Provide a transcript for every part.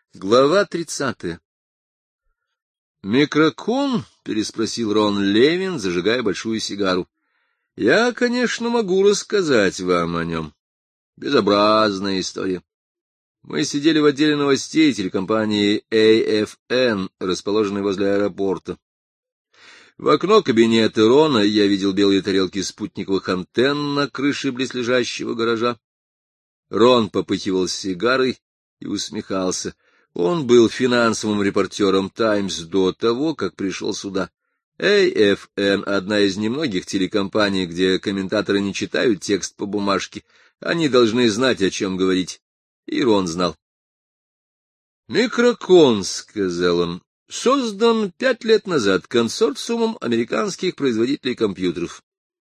Глава 30. «Микрокон?» — переспросил Рон Левин, зажигая большую сигару. «Я, конечно, могу рассказать вам о нем. Безобразная история. Мы сидели в отделе новостей телекомпании AFN, расположенной возле аэропорта. В окно кабинета Рона я видел белые тарелки спутниковых антенн на крыше близлежащего гаража. Рон попыхивал сигарой и усмехался. Он был финансовым репортером «Таймс» до того, как пришел сюда. AFN — одна из немногих телекомпаний, где комментаторы не читают текст по бумажке. Они должны знать, о чем говорить. И Рон знал. «Микрокон», — сказал он, — создан 5 лет назад консорциумом американских производителей компьютеров.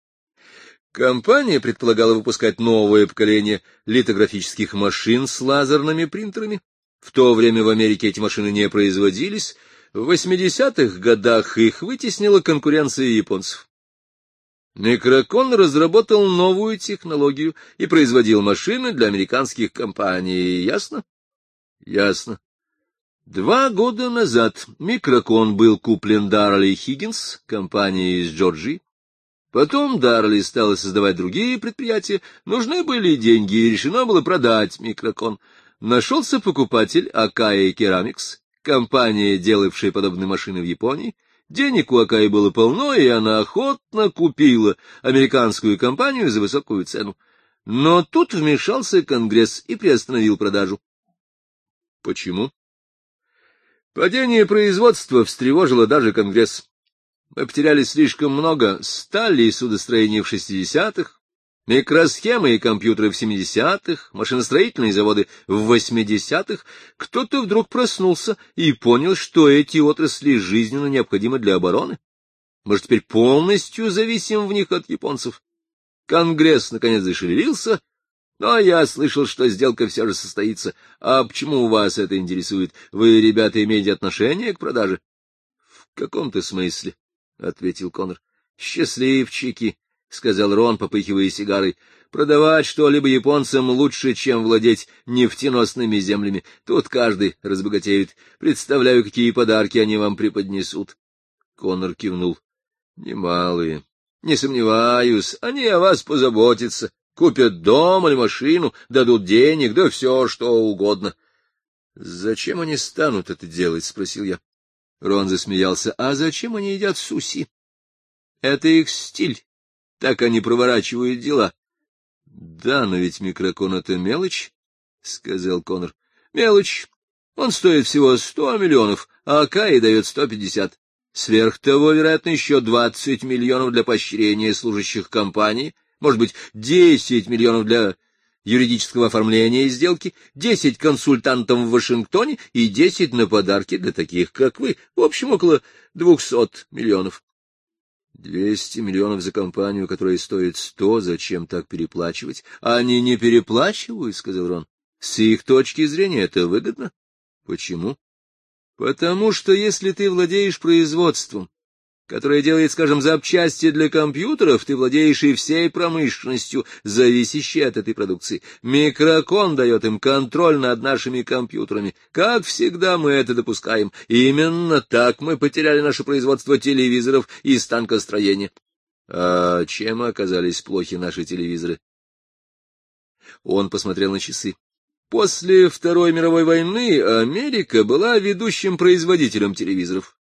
Компания предполагала выпускать новое поколение литографических машин с лазерными принтерами. В то время в Америке эти машины не производились. В 80-х годах их вытеснила конкуренция японцев. Микрокон разработал новую технологию и производил машины для американских компаний. Ясно? Ясно. 2 года назад Микрокон был куплен Дарли Хиггинс, компанией из Джорджии. Потом Дарли стала создавать другие предприятия, нужны были деньги, и решено было продать Микрокон. Нашелся покупатель Акаи Керамикс, компания, делавшая подобные машины в Японии. Денег у Акаи было полно, и она охотно купила американскую компанию за высокую цену. Но тут вмешался Конгресс и приостановил продажу. Почему? Падение производства встревожило даже Конгресс. Мы потеряли слишком много стали и судостроения в 60-х, микросхемы и компьютеры в 70-х, машиностроительные заводы в 80-х. Кто-то вдруг проснулся и понял, что эти отрасли жизненно необходимы для обороны. Мы же теперь полностью зависим в них от японцев. Конгресс, наконец, зашевелился, но я слышал, что сделка все же состоится. А почему вас это интересует? Вы, ребята, имеете отношение к продаже? — В каком-то смысле, — ответил Коннор. — Счастливчики, — сказал Рон, попыхивая сигарой. — Продавать что-либо японцам лучше, чем владеть нефтеносными землями. Тут каждый разбогатеет. Представляю, какие подарки они вам преподнесут. Коннор кивнул. — Немалые. Не сомневаюсь, они о вас позаботятся. Купят дом или машину, дадут денег, да все, что угодно. — Зачем они станут это делать? — спросил я. Рон засмеялся. — А зачем они едят суси? Это их стиль. Так они проворачивают дела. — Да, но ведь Микрокон — это мелочь, — сказал Коннор. — Мелочь. Он стоит всего 100 миллионов, а Акаи дает 150. Сверх того, вероятно, еще 20 миллионов для поощрения служащих компании, может быть, 10 миллионов для юридического оформления сделки, 10 консультантам в Вашингтоне и 10 на подарки для таких, как вы. В общем, около 200 миллионов. 200 миллионов за компанию, которая стоит 100, зачем так переплачивать? — Они не переплачивают, — сказал Рон. — С их точки зрения это выгодно. — Почему? — Потому что если ты владеешь производством, которое делает, скажем, запчасти для компьютеров, ты владеешь и всей промышленностью, зависящей от этой продукции. Микрокон дает им контроль над нашими компьютерами. Как всегда мы это допускаем. Именно так мы потеряли наше производство телевизоров и станкостроения. А чем оказались плохи наши телевизоры? Он посмотрел на часы. После Второй мировой войны Америка была ведущим производителем телевизоров.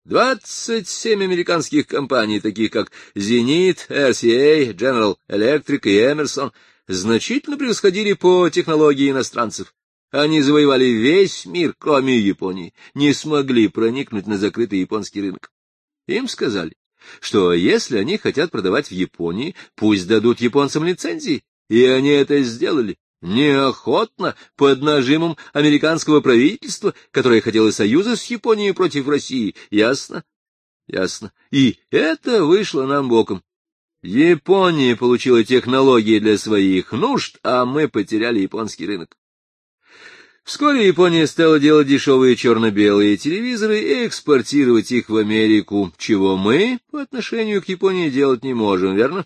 27 американских компаний, таких как Zenith, RCA, General Electric и Emerson, значительно превосходили по технологии иностранцев. Они завоевали весь мир, кроме Японии, не смогли проникнуть на закрытый японский рынок. Им сказали, что если они хотят продавать в Японии, пусть дадут японцам лицензии, и они это сделали. Неохотно, под нажимом американского правительства, которое хотело союза с Японией против России. Ясно? Ясно. И это вышло нам боком. Япония получила технологии для своих нужд, а мы потеряли японский рынок. Вскоре Япония стала делать дешевые черно-белые телевизоры и экспортировать их в Америку, чего мы по отношению к Японии делать не можем, верно?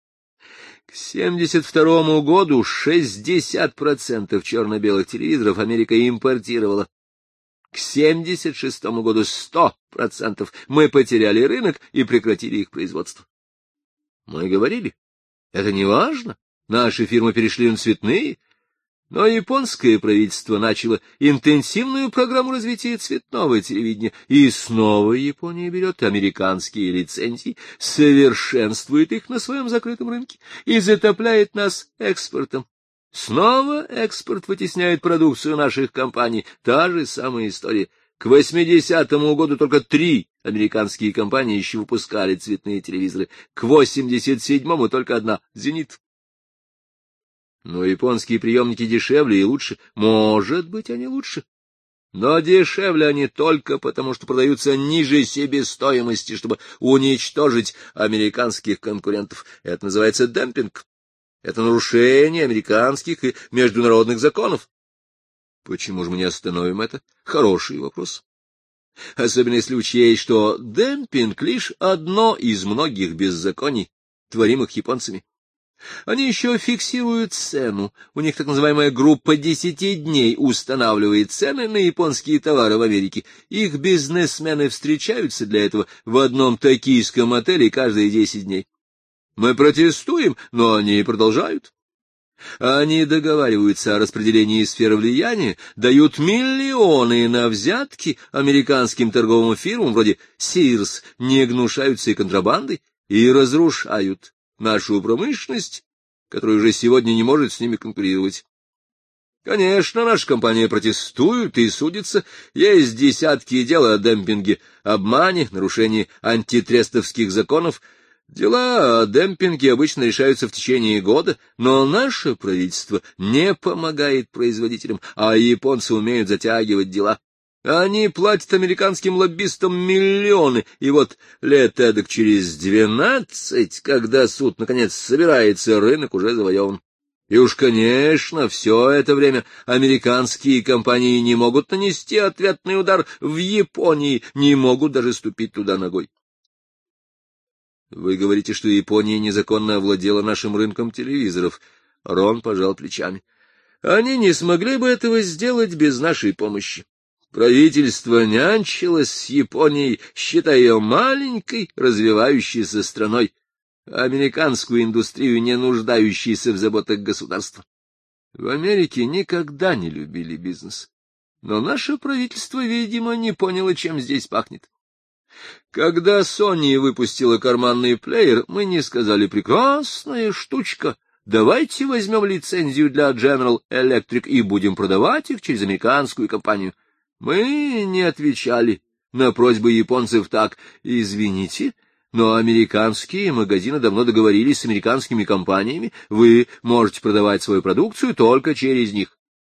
К 1972 году 60% черно-белых телевизоров Америка импортировала. К 76-му году 100% мы потеряли рынок и прекратили их производство. Мы говорили, это не важно, наши фирмы перешли на цветные, но японское правительство начало интенсивную программу развития цветного телевидения, и снова Япония берет американские лицензии, совершенствует их на своем закрытом рынке и затопляет нас экспортом. Снова экспорт вытесняет продукцию наших компаний. Та же самая история. К 80-му году только 3 американские компании еще выпускали цветные телевизоры. К 87-му только одна — «Зенит». Но японские приемники дешевле и лучше. Может быть, они лучше. Но дешевле они только потому, что продаются ниже себестоимости, чтобы уничтожить американских конкурентов. Это называется демпинг. Это нарушение американских и международных законов. Почему же мы не остановим это? Хороший вопрос. Особенно если учесть, что демпинг — лишь одно из многих беззаконий, творимых японцами. Они еще фиксируют цену. У них так называемая группа 10 дней устанавливает цены на японские товары в Америке. Их бизнесмены встречаются для этого в одном токийском отеле каждые 10 дней. Мы протестуем, но они продолжают. Они договариваются о распределении сферы влияния, дают миллионы на взятки американским торговым фирмам вроде Sears, не гнушаются и контрабандой, и разрушают нашу промышленность, которая уже сегодня не может с ними конкурировать. Конечно, наша компания протестует и судится. Есть десятки дел о демпинге, обмане, нарушении антитрестовских законов. Дела о демпинге обычно решаются в течение года, но наше правительство не помогает производителям, а японцы умеют затягивать дела. Они платят американским лоббистам миллионы, и вот лет эдак через 12, когда суд наконец собирается, рынок уже завоеван. И уж, конечно, все это время американские компании не могут нанести ответный удар в Японии, не могут даже ступить туда ногой. Вы говорите, что Япония незаконно овладела нашим рынком телевизоров. Рон пожал плечами. Они не смогли бы этого сделать без нашей помощи. Правительство нянчилось с Японией, считая ее маленькой, развивающейся страной, американскую индустрию, не нуждающейся в заботах государства. В Америке никогда не любили бизнес, но наше правительство, видимо, не поняло, чем здесь пахнет. Когда Sony выпустила карманный плеер, мы не сказали: «Прекрасная штучка, давайте возьмем лицензию для General Electric и будем продавать их через американскую компанию». Мы не отвечали на просьбы японцев так: «Извините, но американские магазины давно договорились с американскими компаниями, вы можете продавать свою продукцию только через них».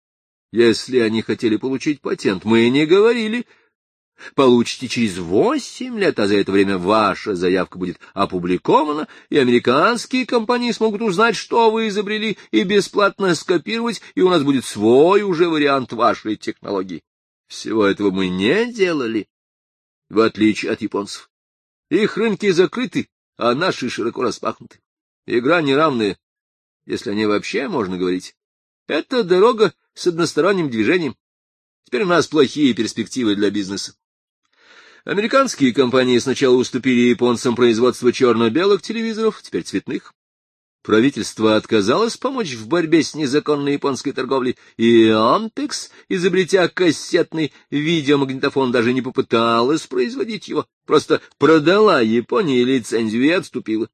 Если они хотели получить патент, мы не говорили: «Получите через 8 лет, а за это время ваша заявка будет опубликована, и американские компании смогут узнать, что вы изобрели, и бесплатно скопировать, и у нас будет свой уже вариант вашей технологии». Всего этого мы не делали, в отличие от японцев. Их рынки закрыты, а наши широко распахнуты. Игра неравная, если о ней вообще можно говорить. Это дорога с односторонним движением. Теперь у нас плохие перспективы для бизнеса. Американские компании сначала уступили японцам производство черно-белых телевизоров, теперь цветных. Правительство отказалось помочь в борьбе с незаконной японской торговлей, и Ampex, изобретя кассетный видеомагнитофон, даже не попыталась производить его, просто продала Японии лицензию и отступила.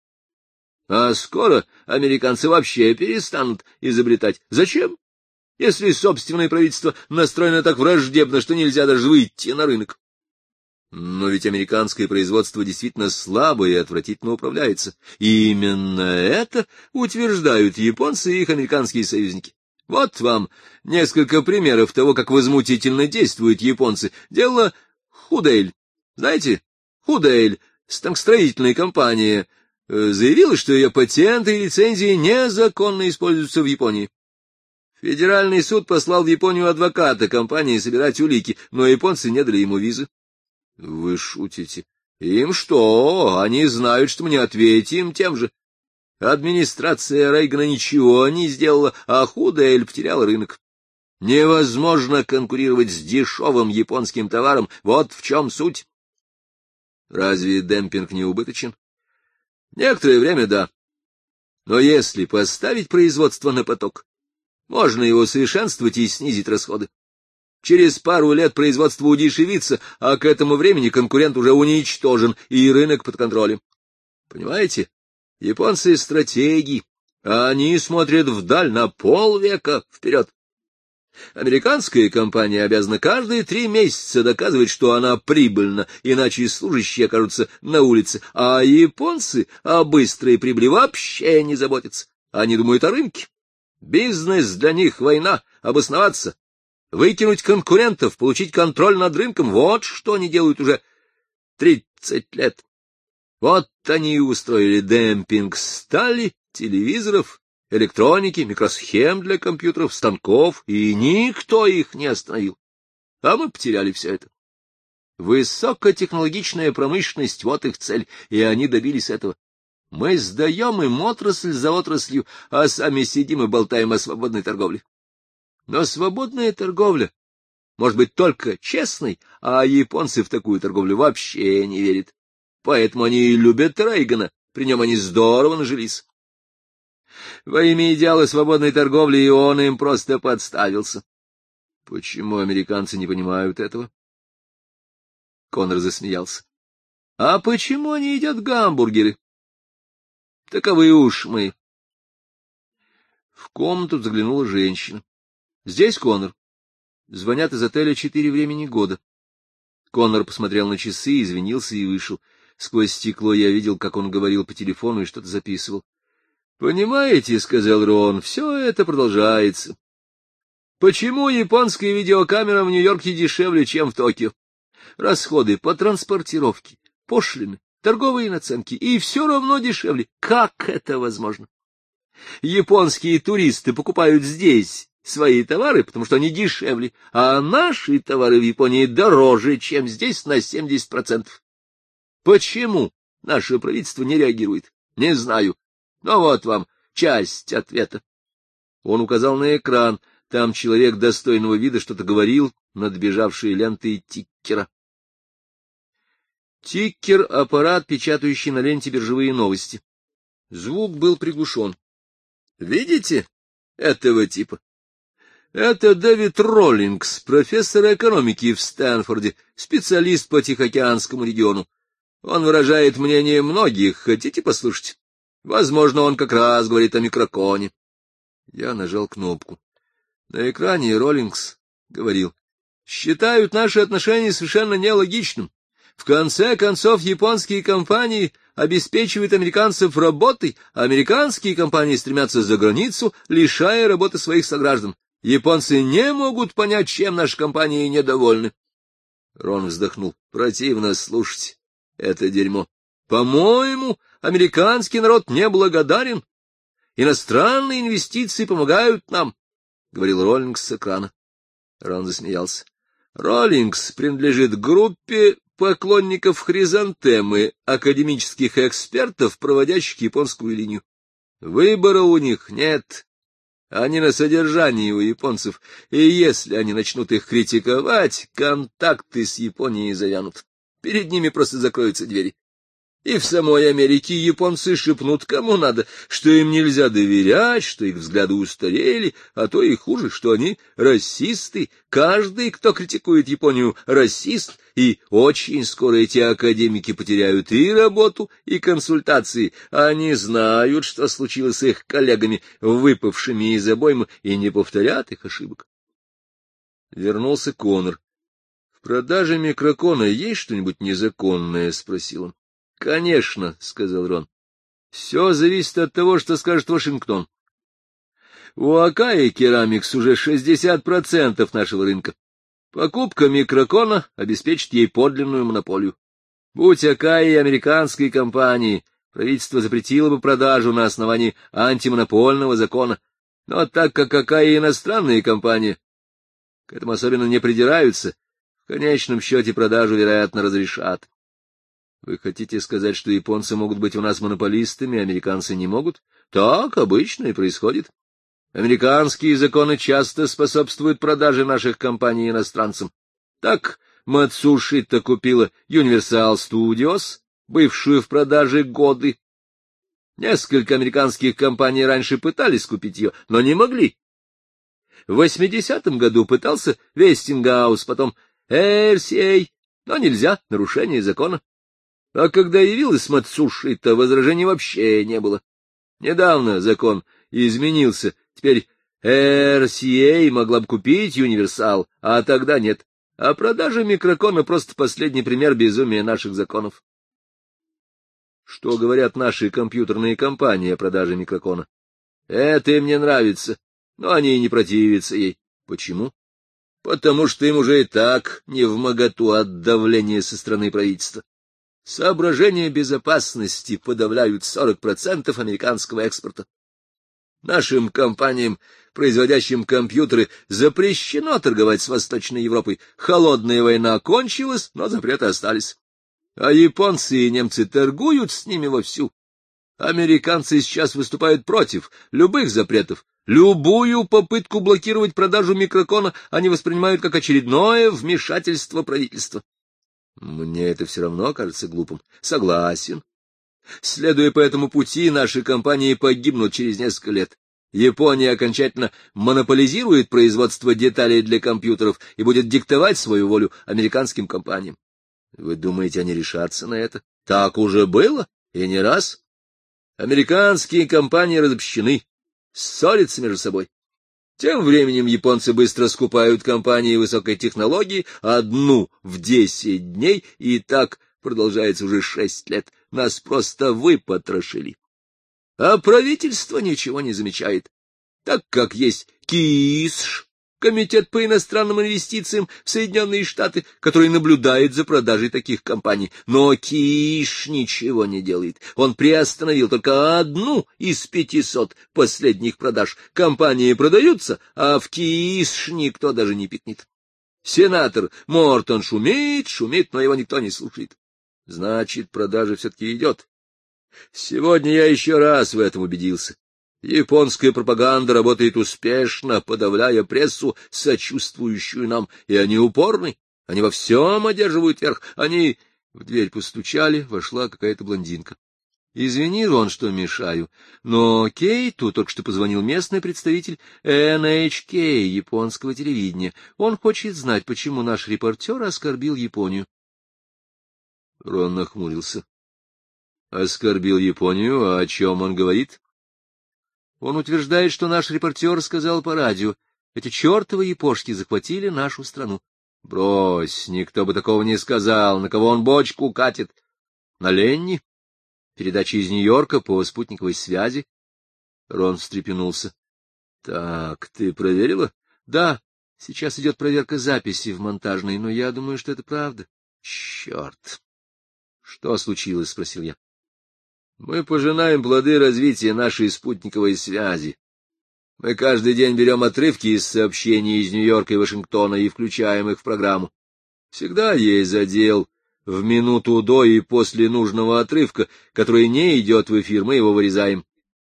А скоро американцы вообще перестанут изобретать. Зачем? Если собственное правительство настроено так враждебно, что нельзя даже выйти на рынок. Но ведь американское производство действительно слабо и отвратительно управляется. И именно это утверждают японцы и их американские союзники. Вот вам несколько примеров того, как возмутительно действуют японцы. Дело Худель. Знаете, Худель, станкостроительная компания, заявила, что ее патенты и лицензии незаконно используются в Японии. Федеральный суд послал в Японию адвоката компании собирать улики, но японцы не дали ему визы. Вы шутите? Им что? Они знают, что мы не ответим тем же. Администрация Рейгана ничего не сделала, а Худель потерял рынок. Невозможно конкурировать с дешевым японским товаром. Вот в чем суть. Разве демпинг не убыточен? Некоторое время — да. Но если поставить производство на поток, можно его совершенствовать и снизить расходы. Через пару лет производство удешевится, а к этому времени конкурент уже уничтожен, и рынок под контролем. Понимаете? Японцы — стратеги, а они смотрят вдаль на полвека вперед. Американская компания обязана каждые 3 месяца доказывать, что она прибыльна, иначе служащие окажутся на улице, а японцы о быстрой прибыли вообще не заботятся. Они думают о рынке. Бизнес для них — война, обосноваться, выкинуть конкурентов, получить контроль над рынком — вот что они делают уже 30 лет. Вот они и устроили демпинг стали, телевизоров, электроники, микросхем для компьютеров, станков, и никто их не остановил. А мы потеряли все это. Высокотехнологичная промышленность — вот их цель, и они добились этого. Мы сдаем им отрасль за отраслью, а сами сидим и болтаем о свободной торговле. Но свободная торговля может быть только честной, а японцы в такую торговлю вообще не верят. Поэтому они и любят Рейгана, при нем они здорово нажились. Во имя идеала свободной торговли и он им просто подставился. Почему американцы не понимают этого? Коннор засмеялся. А почему они едят гамбургеры? Таковы уж мы. В комнату заглянула женщина. Здесь Коннор. Звонят из отеля 4 времени года. Коннор посмотрел на часы, извинился и вышел. Сквозь стекло я видел, как он говорил по телефону и что-то записывал. — Понимаете, — сказал Рон, — все это продолжается. Почему японская видеокамера в Нью-Йорке дешевле, чем в Токио? Расходы по транспортировке, пошлины, торговые наценки, и все равно дешевле. Как это возможно? Японские туристы покупают здесь свои товары, потому что они дешевле, а наши товары в Японии дороже, чем здесь на 70%. Почему наше правительство не реагирует? Не знаю. Но вот вам часть ответа. Он указал на экран. Там человек достойного вида что-то говорил над бежавшей лентой тиккера. Тиккер — аппарат, печатающий на ленте биржевые новости. Звук был приглушен. Видите этого типа? Это Дэвид Роллингс, профессор экономики в Стэнфорде, специалист по Тихоокеанскому региону. Он выражает мнение многих. Хотите послушать? Возможно, он как раз говорит о микроконе. Я нажал кнопку. На экране Роллингс говорил: считают наши отношения совершенно нелогичным. В конце концов, японские компании обеспечивают американцев работой, а американские компании стремятся за границу, лишая работы своих сограждан. Японцы не могут понять, чем наши компании недовольны. Рон вздохнул. Противно слушать это дерьмо. По-моему, американский народ неблагодарен. Иностранные инвестиции помогают нам, — говорил Роллингс с экрана. Рон засмеялся. Роллингс принадлежит к группе поклонников хризантемы, академических экспертов, проводящих японскую линию. Выбора у них нет. Они на содержании у японцев, и если они начнут их критиковать, контакты с Японией завянут. Перед ними просто закроются двери. И в самой Америке японцы шепнут кому надо, что им нельзя доверять, что их взгляды устарели, а то и хуже, что они расисты. Каждый, кто критикует Японию, расист, и очень скоро эти академики потеряют и работу, и консультации. Они знают, что случилось с их коллегами, выпавшими из обоймы, и не повторят их ошибок. Вернулся Коннор. — В продаже микрокона есть что-нибудь незаконное? — спросил он. — Конечно, — сказал Рон. — Все зависит от того, что скажет Вашингтон. У Акаи Керамикс уже 60% нашего рынка. Покупка микрокона обеспечит ей подлинную монополию. Будь Акаи американской компанией, правительство запретило бы продажу на основании антимонопольного закона. Но так как Акаи иностранная компания, к этому особенно не придираются, в конечном счете продажу, вероятно, разрешат. Вы хотите сказать, что японцы могут быть у нас монополистами, а американцы не могут? Так обычно и происходит. Американские законы часто способствуют продаже наших компаний иностранцам. Так Мацушита купила Universal Studios, бывшую в продаже годы. Несколько американских компаний раньше пытались купить ее, но не могли. В 80-м году пытался Westinghouse, потом RCA, но нельзя, нарушение закона. А когда явилась Мацушита, возражений вообще не было. Недавно закон изменился, теперь RCA могла бы купить Universal, а тогда нет. А продажа микрокона — просто последний пример безумия наших законов. Что говорят наши компьютерные компании о продаже микрокона? Это им не нравится, но они и не противятся ей. Почему? Потому что им уже и так невмоготу от давления со стороны правительства. Соображения безопасности подавляют 40% американского экспорта. Нашим компаниям, производящим компьютеры, запрещено торговать с Восточной Европой. Холодная война кончилась, но запреты остались. А японцы и немцы торгуют с ними вовсю. Американцы сейчас выступают против любых запретов. Любую попытку блокировать продажу микрокона они воспринимают как очередное вмешательство правительства. Мне это все равно кажется глупым. Согласен. Следуя по этому пути, наши компании погибнут через несколько лет. Япония окончательно монополизирует производство деталей для компьютеров и будет диктовать свою волю американским компаниям. Вы думаете, они решатся на это? Так уже было, и не раз. Американские компании разобщены, ссорятся между собой. Тем временем японцы быстро скупают компании высокой технологии, одну в 10 дней, и так продолжается уже 6 лет. Нас просто выпотрошили. А правительство ничего не замечает, так как есть КИСШ, Комитет по иностранным инвестициям в Соединенные Штаты, который наблюдает за продажей таких компаний. Но КИСШ ничего не делает. Он приостановил только одну из 500 последних продаж. Компании продаются, а в КИСШ никто даже не пикнет. Сенатор Мортон шумит, но его никто не слушает. Значит, продажа все-таки идет. Сегодня я еще раз в этом убедился. Японская пропаганда работает успешно, подавляя прессу, сочувствующую нам, и они упорны, они во всем одерживают верх, они... В дверь постучали, вошла какая-то блондинка. — Извини, Рон, что мешаю, но Кейту только что позвонил местный представитель NHK, японского телевидения. Он хочет знать, почему наш репортер оскорбил Японию. Рон нахмурился. — Оскорбил Японию? А о чем он говорит? Он утверждает, что наш репортер сказал по радио: эти чертовы япошки захватили нашу страну. Брось, никто бы такого не сказал. На кого он бочку катит? На Ленни? Передача из Нью-Йорка по спутниковой связи? Рон встрепенулся. — Так, ты проверила? — Да, сейчас идет проверка записи в монтажной, но я думаю, что это правда. — Черт! — Что случилось? — спросил я. Мы пожинаем плоды развития нашей спутниковой связи. Мы каждый день берем отрывки из сообщений из Нью-Йорка и Вашингтона и включаем их в программу. Всегда есть задел в минуту до и после нужного отрывка, который не идет в эфир, мы его вырезаем.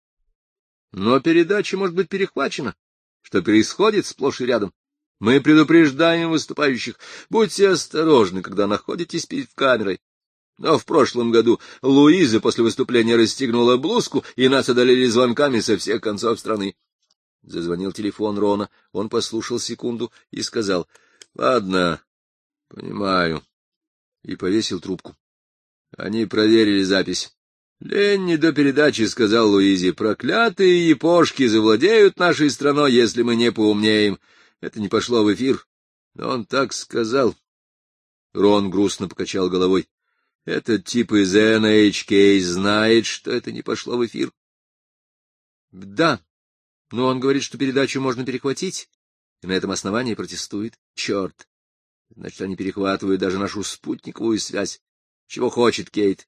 Но передача может быть перехвачена, что происходит сплошь и рядом. Мы предупреждаем выступающих: будьте осторожны, когда находитесь перед камерой. Но в прошлом году Луиза после выступления расстегнула блузку, и нас одолели звонками со всех концов страны. Зазвонил телефон Рона. Он послушал секунду и сказал: — Ладно, понимаю. И повесил трубку. Они проверили запись. Ленни до передачи сказал Луизе: проклятые япошки завладеют нашей страной, если мы не поумнеем. Это не пошло в эфир. Но он так сказал. Рон грустно покачал головой. Этот тип из NHK знает, что это не пошло в эфир. — Да, но он говорит, что передачу можно перехватить, и на этом основании протестует. Черт! Значит, они перехватывают даже нашу спутниковую связь. Чего хочет Кейт?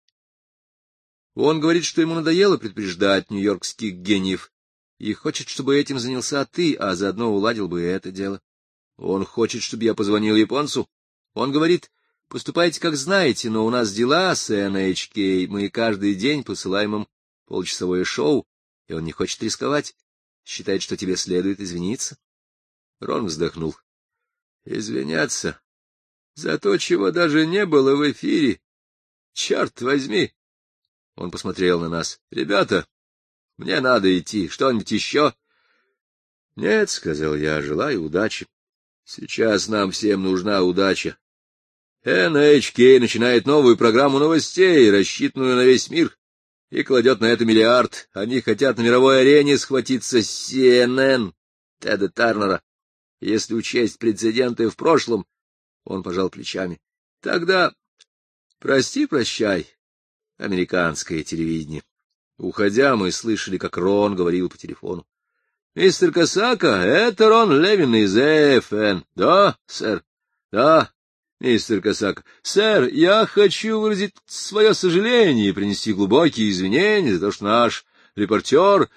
Он говорит, что ему надоело предупреждать нью-йоркских гениев, и хочет, чтобы этим занялся ты, а заодно уладил бы это дело. Он хочет, чтобы я позвонил японцу. Он говорит: поступайте, как знаете, но у нас дела с NHK, мы каждый день посылаем им получасовое шоу, и он не хочет рисковать. считает, что тебе следует извиниться. Рон вздохнул. Извиняться за то, чего даже не было в эфире. Черт возьми! Он посмотрел на нас. Ребята, мне надо идти. Что-нибудь еще? Нет, — сказал я, — желаю удачи. Сейчас нам всем нужна удача. NHK начинает новую программу новостей, рассчитанную на весь мир, и кладет на это миллиард. Они хотят на мировой арене схватиться с CNN, Теда Тарнера. Если учесть прецеденты в прошлом, он пожал плечами. Тогда прости-прощай, американское телевидение. Уходя, мы слышали, как Рон говорил по телефону. — Мистер Косака, это Рон Левин из ЭФН. — Да, сэр. — Да, мистер Косака. — Сэр, я хочу выразить свое сожаление и принести глубокие извинения за то, что наш репортер...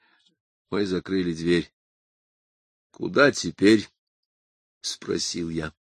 Мы закрыли дверь. — Куда теперь? — спросил я.